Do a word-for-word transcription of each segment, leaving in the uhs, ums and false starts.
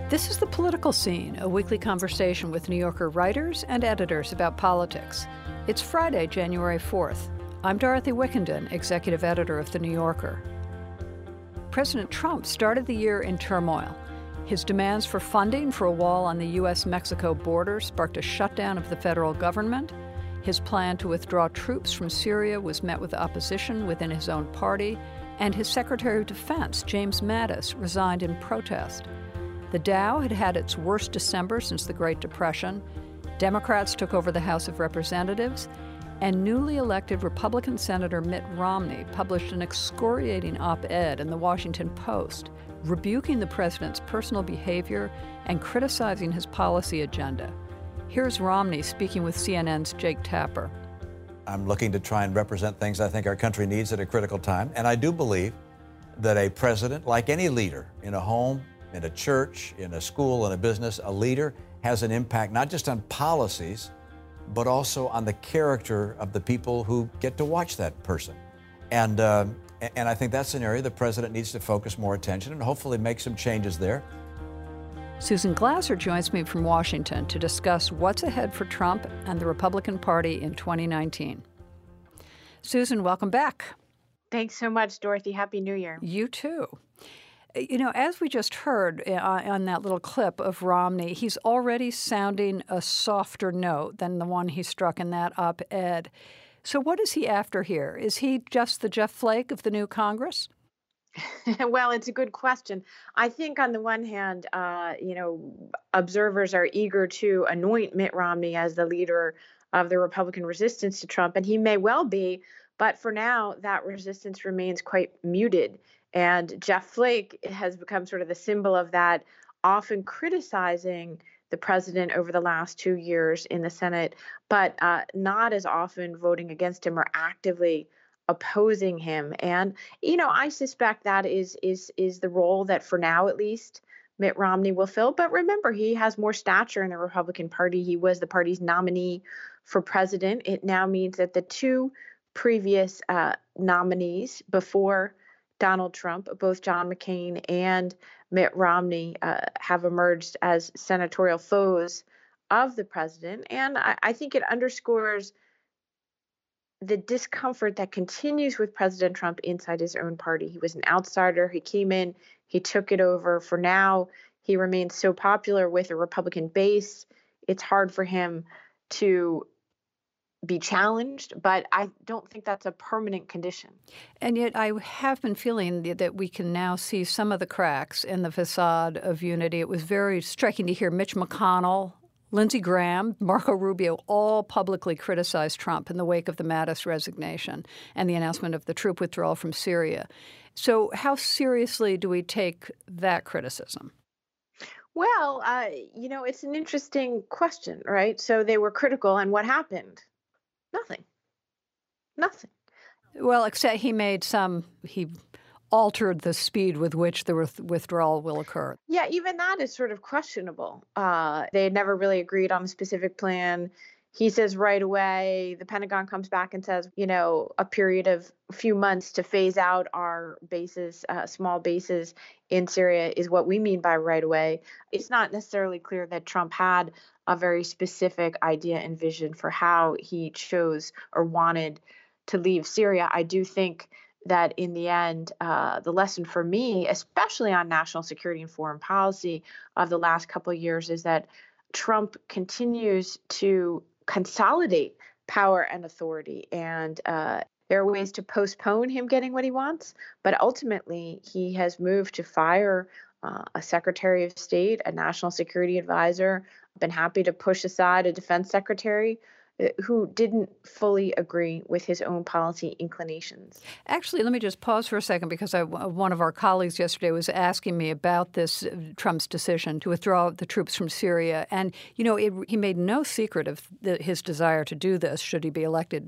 This is The Political Scene, a weekly conversation with New Yorker writers and editors about politics. It's Friday, January fourth. I'm Dorothy Wickenden, executive editor of The New Yorker. President Trump started the year in turmoil. His demands for funding for a wall on the U S Mexico border sparked a shutdown of the federal government. His plan to withdraw troops from Syria was met with opposition within his own party, and his Secretary of Defense, James Mattis, resigned in protest. The Dow had had its worst December since the Great Depression. Democrats took over the House of Representatives, and newly elected Republican Senator Mitt Romney published an excoriating op-ed in the Washington Post, rebuking the president's personal behavior and criticizing his policy agenda. Here's Romney speaking with C N N's Jake Tapper. I'm looking to try and represent things I think our country needs at a critical time, and I do believe that a president, like any leader in a home, in a church, in a school, in a business, a leader has an impact not just on policies, but also on the character of the people who get to watch that person. And, uh, and I think that's an area the president needs to focus more attention and hopefully make some changes there. Susan Glasser joins me from Washington to discuss what's ahead for Trump and the Republican Party in twenty nineteen. Susan, welcome back. Thanks so much, Dorothy. Happy New Year. You too. You know, as we just heard uh, on that little clip of Romney, he's already sounding a softer note than the one he struck in that op-ed. So what is he after here? Is he just the Jeff Flake of the new Congress? Well, it's a good question. I think on the one hand, uh, you know, observers are eager to anoint Mitt Romney as the leader of the Republican resistance to Trump, and he may well be. But for now, that resistance remains quite muted. And Jeff Flake has become sort of the symbol of that, often criticizing the president over the last two years in the Senate, but uh, not as often voting against him or actively opposing him. And, you know, I suspect that is is is the role that for now, at least, Mitt Romney will fill. But remember, he has more stature in the Republican Party. He was the party's nominee for president. It now means that the two previous uh, nominees before Donald Trump, both John McCain and Mitt Romney, uh, have emerged as senatorial foes of the president. And I, I think it underscores the discomfort that continues with President Trump inside his own party. He was an outsider. He came in, he took it over. For now, he remains so popular with a Republican base. It's hard for him to be challenged, but I don't think that's a permanent condition. And yet I have been feeling that we can now see some of the cracks in the facade of unity. It was very striking to hear Mitch McConnell, Lindsey Graham, Marco Rubio all publicly criticize Trump in the wake of the Mattis resignation and the announcement of the troop withdrawal from Syria. So how seriously do we take that criticism? Well, uh, you know, it's an interesting question, right? So they were critical, and what happened? Nothing. Nothing. Well, except he made some, he altered the speed with which the with- withdrawal will occur. Yeah, even that is sort of questionable. Uh, they had never really agreed on a specific plan. He says right away, the Pentagon comes back and says, you know, a period of a few months to phase out our bases, uh, small bases in Syria is what we mean by right away. It's not necessarily clear that Trump had a very specific idea and vision for how he chose or wanted to leave Syria. I do think that in the end, uh, the lesson for me, especially on national security and foreign policy of the last couple of years, is that Trump continues to consolidate power and authority. And uh, there are ways to postpone him getting what he wants. But ultimately, he has moved to fire uh, a Secretary of State, a national security advisor, been happy to push aside a defense secretary who didn't fully agree with his own policy inclinations. Actually, let me just pause for a second because I, one of our colleagues yesterday was asking me about this uh, Trump's decision to withdraw the troops from Syria. And, you know, it, he made no secret of the, his desire to do this should he be elected.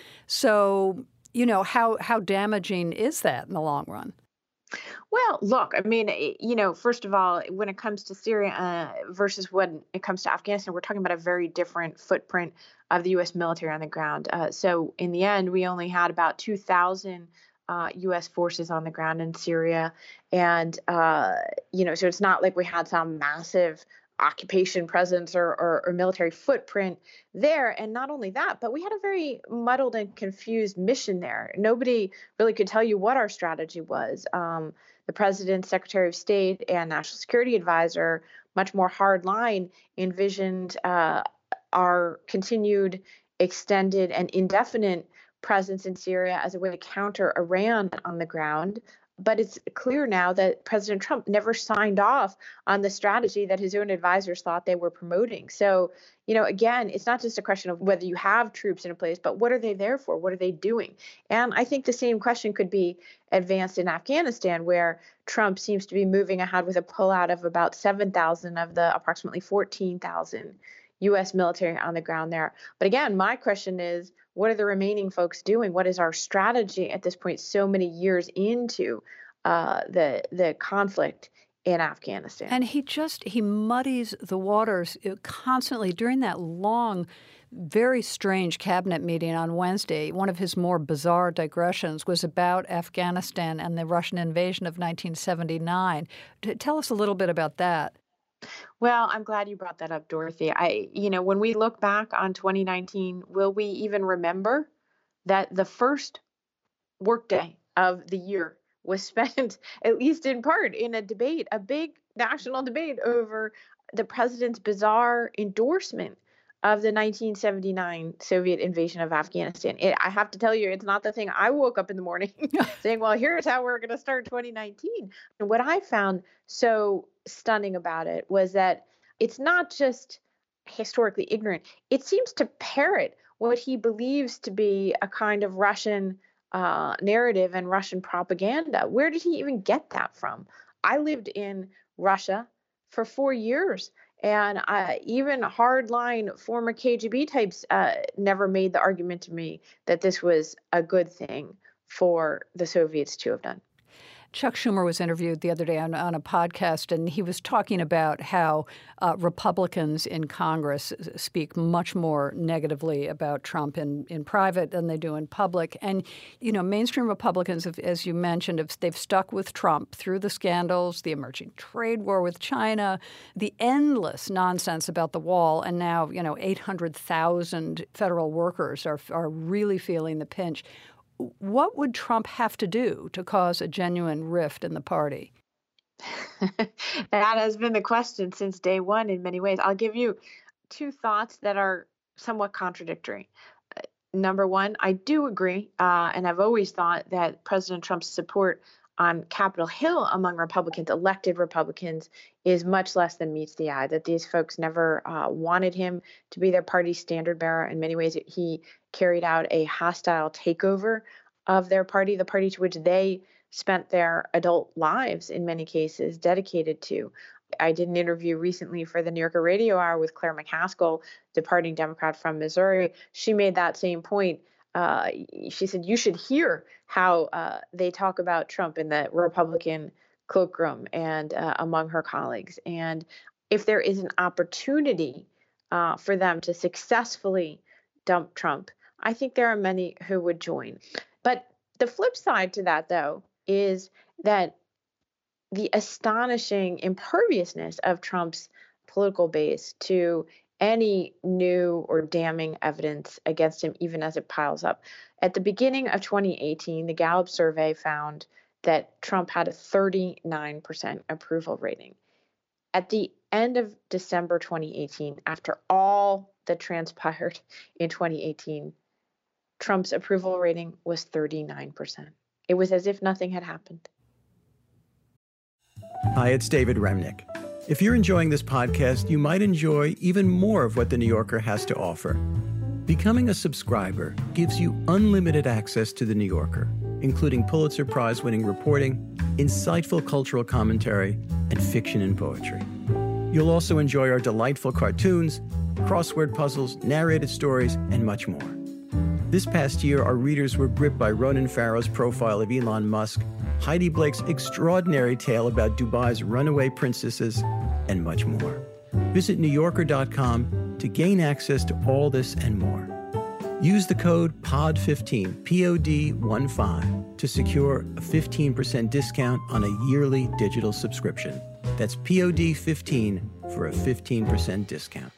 So, you know, how, how damaging is that in the long run? Well, look, I mean, you know, first of all, when it comes to Syria uh, versus when it comes to Afghanistan, we're talking about a very different footprint of the U S military on the ground. Uh, so in the end, we only had about two thousand uh, U S forces on the ground in Syria. And, uh, you know, so it's not like we had some massive occupation presence or, or, or military footprint there. And not only that, but we had a very muddled and confused mission there. Nobody really could tell you what our strategy was. Um, the president's Secretary of State and National Security Advisor, much more hardline, envisioned uh, our continued, extended, and indefinite presence in Syria as a way to counter Iran on the ground. But it's clear now that President Trump never signed off on the strategy that his own advisors thought they were promoting. So, you know, again, it's not just a question of whether you have troops in place, but what are they there for? What are they doing? And I think the same question could be advanced in Afghanistan, where Trump seems to be moving ahead with a pullout of about seven thousand of the approximately fourteen thousand U S military on the ground there. But again, my question is, what are the remaining folks doing? What is our strategy at this point, so many years into uh, the the conflict in Afghanistan? And he just, he muddies the waters constantly during that long, very strange cabinet meeting on Wednesday. One of his more bizarre digressions was about Afghanistan and the Russian invasion of nineteen seventy-nine. Tell us a little bit about that. Well, I'm glad you brought that up, Dorothy. I, you know, when we look back on twenty nineteen, will we even remember that the first workday of the year was spent, at least in part, in a debate, a big national debate over the president's bizarre endorsement of the nineteen seventy-nine Soviet invasion of Afghanistan? It, I have to tell you, it's not the thing I woke up in the morning saying, well, here's how we're going to start twenty nineteen. And what I found so stunning about it was that it's not just historically ignorant. It seems to parrot what he believes to be a kind of Russian uh, narrative and Russian propaganda. Where did he even get that from? I lived in Russia for four years. And uh, even hardline former K G B types uh, never made the argument to me that this was a good thing for the Soviets to have done. Chuck Schumer was interviewed the other day on, on a podcast, and he was talking about how uh, Republicans in Congress speak much more negatively about Trump in, in private than they do in public. And, you know, mainstream Republicans, have, as you mentioned, have, they've stuck with Trump through the scandals, the emerging trade war with China, the endless nonsense about the wall, and now, you know, eight hundred thousand federal workers are are really feeling the pinch. What would Trump have to do to cause a genuine rift in the party? That has been the question since day one in many ways. I'll give you two thoughts that are somewhat contradictory. Uh, number one, I do agree, uh, and I've always thought that President Trump's support on Capitol Hill among Republicans, elected Republicans, is much less than meets the eye, that these folks never uh, wanted him to be their party's standard bearer. In many ways, he carried out a hostile takeover of their party, the party to which they spent their adult lives in many cases dedicated to. I did an interview recently for the New Yorker Radio Hour with Claire McCaskill, departing Democrat from Missouri. She made that same point. Uh, she said, you should hear how uh, they talk about Trump in the Republican cloakroom and uh, among her colleagues. And if there is an opportunity uh, for them to successfully dump Trump, I think there are many who would join. But the flip side to that, though, is that the astonishing imperviousness of Trump's political base to any new or damning evidence against him, even as it piles up. At the beginning of twenty eighteen, the Gallup survey found that Trump had a thirty-nine percent approval rating. At the end of December twenty eighteen, after all that transpired in twenty eighteen, Trump's approval rating was thirty-nine percent. It was as if nothing had happened. Hi, it's David Remnick. If you're enjoying this podcast, you might enjoy even more of what The New Yorker has to offer. Becoming a subscriber gives you unlimited access to The New Yorker, including Pulitzer Prize-winning reporting, insightful cultural commentary, and fiction and poetry. You'll also enjoy our delightful cartoons, crossword puzzles, narrated stories, and much more. This past year, our readers were gripped by Ronan Farrow's profile of Elon Musk, Heidi Blake's extraordinary tale about Dubai's runaway princesses, and much more. Visit New Yorker dot com to gain access to all this and more. Use the code P O D fifteen, P O D one five, to secure a fifteen percent discount on a yearly digital subscription. That's P O D fifteen for a fifteen percent discount.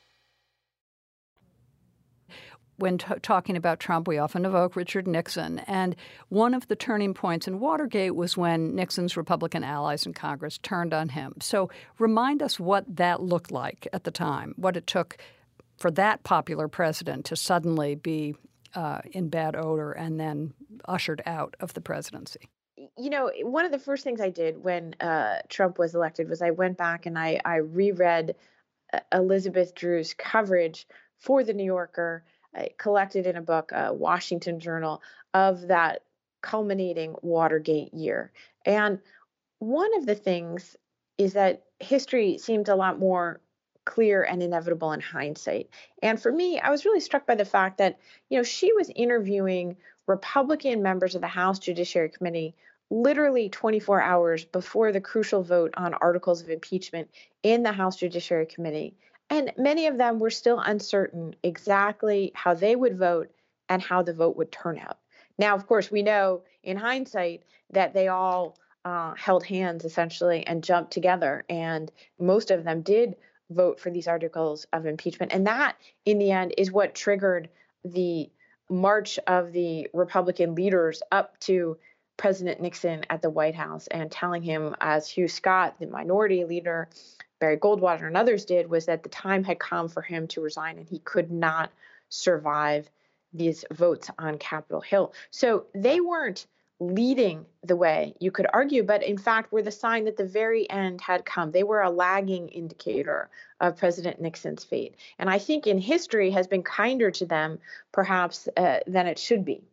When t- talking about Trump, we often evoke Richard Nixon. And one of the turning points in Watergate was when Nixon's Republican allies in Congress turned on him. So remind us what that looked like at the time, what it took for that popular president to suddenly be uh, in bad odor and then ushered out of the presidency. You know, one of the first things I did when uh, Trump was elected was I went back and I, I reread uh, Elizabeth Drew's coverage for The New Yorker, uh, collected in a book, uh, Washington Journal, of that culminating Watergate year. And one of the things is that history seemed a lot more clear and inevitable in hindsight. And for me, I was really struck by the fact that, you know, she was interviewing Republican members of the House Judiciary Committee literally twenty-four hours before the crucial vote on articles of impeachment in the House Judiciary Committee. And many of them were still uncertain exactly how they would vote and how the vote would turn out. Now, of course, we know in hindsight that they all uh, held hands essentially and jumped together. And most of them did vote for these articles of impeachment. And that, in the end, is what triggered the march of the Republican leaders up to President Nixon at the White House and telling him, as Hugh Scott, the minority leader, Barry Goldwater, and others did, was that the time had come for him to resign and he could not survive these votes on Capitol Hill. So they weren't leading the way, you could argue, but in fact were the sign that the very end had come. They were a lagging indicator of President Nixon's fate. And I think in history has been kinder to them, perhaps, uh, than it should be.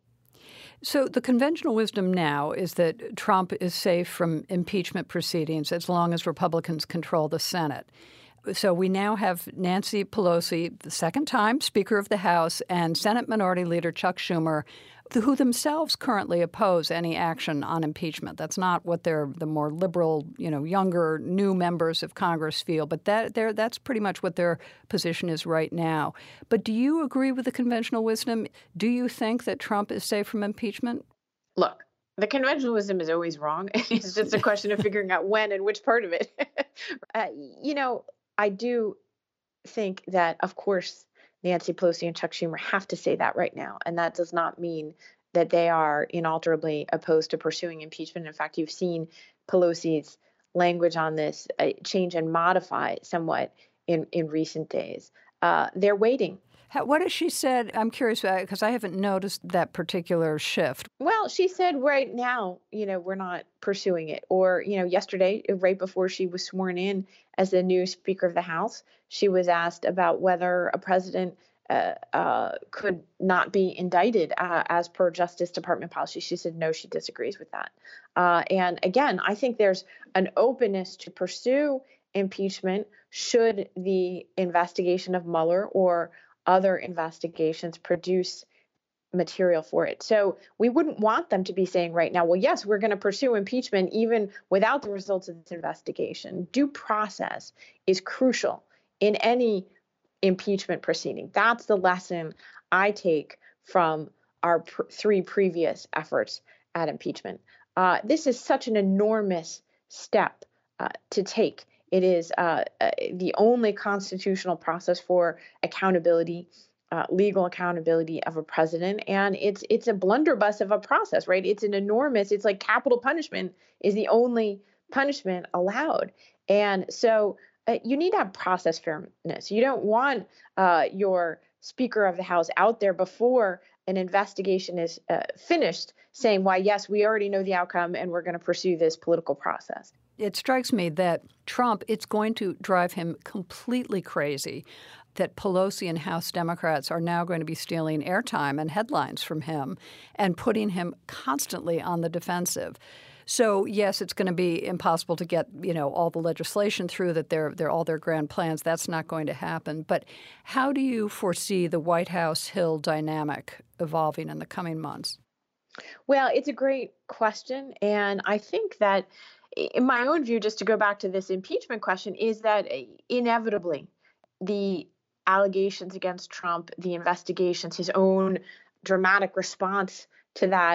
So the conventional wisdom now is that Trump is safe from impeachment proceedings as long as Republicans control the Senate. So we now have Nancy Pelosi, the second time Speaker of the House, and Senate Minority Leader Chuck Schumer, who themselves currently oppose any action on impeachment. That's not what they're, the more liberal, you know, younger, new members of Congress feel, but that they're, that's pretty much what their position is right now. But do you agree with the conventional wisdom? Do you think that Trump is safe from impeachment? Look, the conventional wisdom is always wrong. It's just a question of figuring out when and which part of it. uh, you know, I do think that, of course, Nancy Pelosi and Chuck Schumer have to say that right now. And that does not mean that they are inalterably opposed to pursuing impeachment. In fact, you've seen Pelosi's language on this uh, change and modify somewhat in, in recent days. Uh, they're waiting. How, what has she said? I'm curious because I haven't noticed that particular shift. Well, she said right now, you know, we're not pursuing it. Or, you know, yesterday, right before she was sworn in as the new Speaker of the House, she was asked about whether a president uh, uh, could not be indicted uh, as per Justice Department policy. She said, no, she disagrees with that. Uh, and again, I think there's an openness to pursue impeachment should the investigation of Mueller or other investigations produce material for it. So we wouldn't want them to be saying right now, well, yes, we're going to pursue impeachment even without the results of this investigation. Due process is crucial in any impeachment proceeding. That's the lesson I take from our pr- three previous efforts at impeachment. Uh, this is such an enormous step uh, to take. It is uh, uh, the only constitutional process for accountability, uh, legal accountability of a president. And it's it's a blunderbuss of a process, right? It's an enormous, it's like capital punishment is the only punishment allowed. And so uh, you need to have process fairness. You don't want uh, your Speaker of the House out there before an investigation is uh, finished saying, why, yes, we already know the outcome and we're going to pursue this political process. It strikes me that Trump, it's going to drive him completely crazy that Pelosi and House Democrats are now going to be stealing airtime and headlines from him and putting him constantly on the defensive. So, yes, it's going to be impossible to get, you know, all the legislation through that they're, they're all their grand plans. That's not going to happen. But how do you foresee the White House-Hill dynamic evolving in the coming months? Well, it's a great question. And I think that in my own view, just to go back to this impeachment question, is that inevitably the allegations against Trump, the investigations, his own dramatic response to that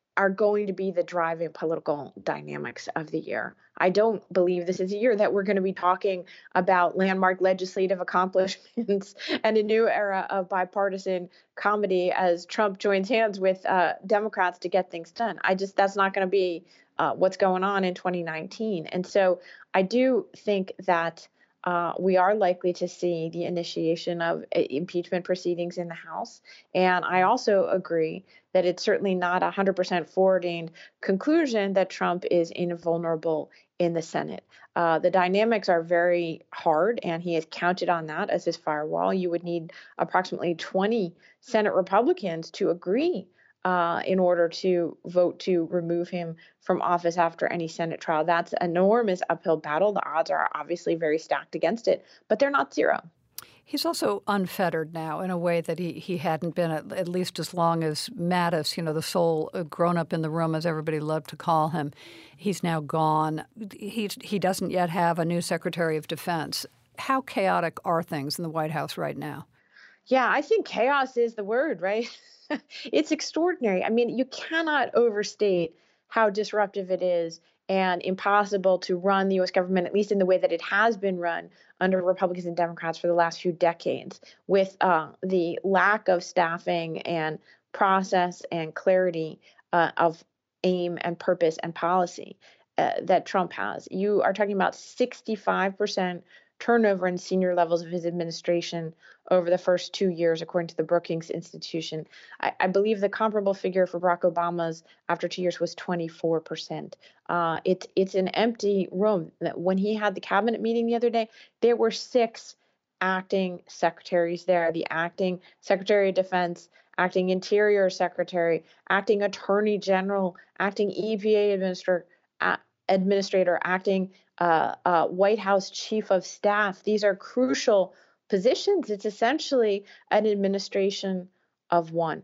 are going to be the driving political dynamics of the year. I don't believe this is a year that we're going to be talking about landmark legislative accomplishments and a new era of bipartisan comedy as Trump joins hands with uh, Democrats to get things done. I just, that's not going to be uh, what's going on in twenty nineteen. And so I do think that Uh, we are likely to see the initiation of uh, impeachment proceedings in the House. And I also agree that it's certainly not a one hundred percent foreordained conclusion that Trump is invulnerable in the Senate. Uh, the dynamics are very hard, and he has counted on that as his firewall. You would need approximately twenty Senate Republicans to agree Uh, in order to vote to remove him from office after any Senate trial. That's an enormous uphill battle. The odds are obviously very stacked against it, but they're not zero. He's also unfettered now in a way that he, he hadn't been at, at least as long as Mattis, you know, the sole grown up in the room, as everybody loved to call him. He's now gone. He, he doesn't yet have a new Secretary of Defense. How chaotic are things in the White House right now? Yeah, I think chaos is the word, right? It's extraordinary. I mean, you cannot overstate how disruptive it is and impossible to run the U S government, at least in the way that it has been run under Republicans and Democrats for the last few decades, with uh, the lack of staffing and process and clarity uh, of aim and purpose and policy uh, that Trump has. You are talking about sixty-five percent turnover in senior levels of his administration over the first two years, according to the Brookings Institution. I, I believe the comparable figure for Barack Obama's after two years was twenty-four percent. Uh, it's it's an empty room. When he had the cabinet meeting the other day, there were six acting secretaries there: the acting Secretary of Defense, acting Interior Secretary, acting Attorney General, acting E P A Administrator, uh, Administrator, acting uh, uh, White House Chief of Staff. These are crucial positions. It's essentially an administration of one.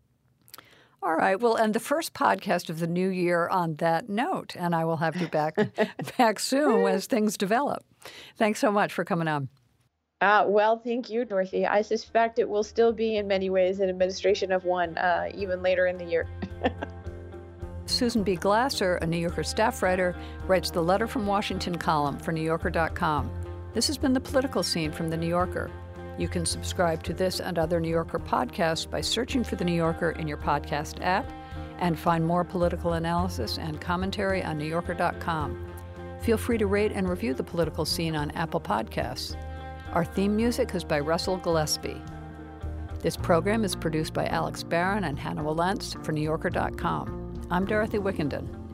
All right. Well, and the first podcast of the new year on that note, and I will have you back back soon as things develop. Thanks so much for coming on. Uh, well, thank you, Dorothy. I suspect it will still be in many ways an administration of one, uh, even later in the year. Susan B. Glasser, a New Yorker staff writer, writes the Letter from Washington column for New Yorker dot com. This has been The Political Scene from The New Yorker. You can subscribe to this and other New Yorker podcasts by searching for The New Yorker in your podcast app, and find more political analysis and commentary on New Yorker dot com. Feel free to rate and review The Political Scene on Apple Podcasts. Our theme music is by Russell Gillespie. This program is produced by Alex Barron and Hannah Walentz for New Yorker dot com. I'm Dorothy Wickenden.